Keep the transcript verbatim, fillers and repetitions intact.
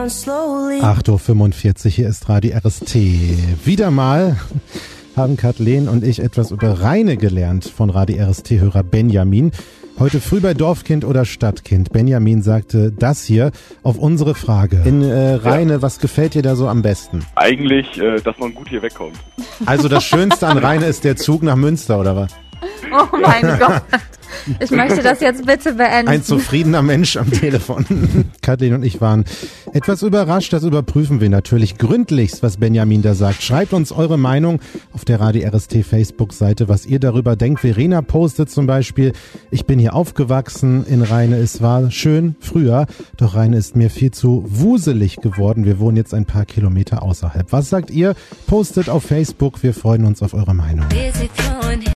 acht Uhr fünfundvierzig, hier ist Radio R S T. Wieder mal haben Kathleen und ich etwas über Rheine gelernt von Radio R S T-Hörer Benjamin. Heute früh bei Dorfkind oder Stadtkind. Benjamin sagte das hier auf unsere Frage. In äh, Rheine, ja. Was gefällt dir da so am besten? Eigentlich, äh, dass man gut hier wegkommt. Also das Schönste an Rheine ist der Zug nach Münster, oder was? Oh mein Gott. Ich möchte das jetzt bitte beenden. Ein zufriedener Mensch am Telefon. Kathleen und ich waren etwas überrascht. Das überprüfen wir natürlich gründlichst, was Benjamin da sagt. Schreibt uns eure Meinung auf der Radio R S T Facebook-Seite, was ihr darüber denkt. Verena postet zum Beispiel: Ich bin hier aufgewachsen in Rheine. Es war schön früher, doch Rheine ist mir viel zu wuselig geworden. Wir wohnen jetzt ein paar Kilometer außerhalb. Was sagt ihr? Postet auf Facebook. Wir freuen uns auf eure Meinung.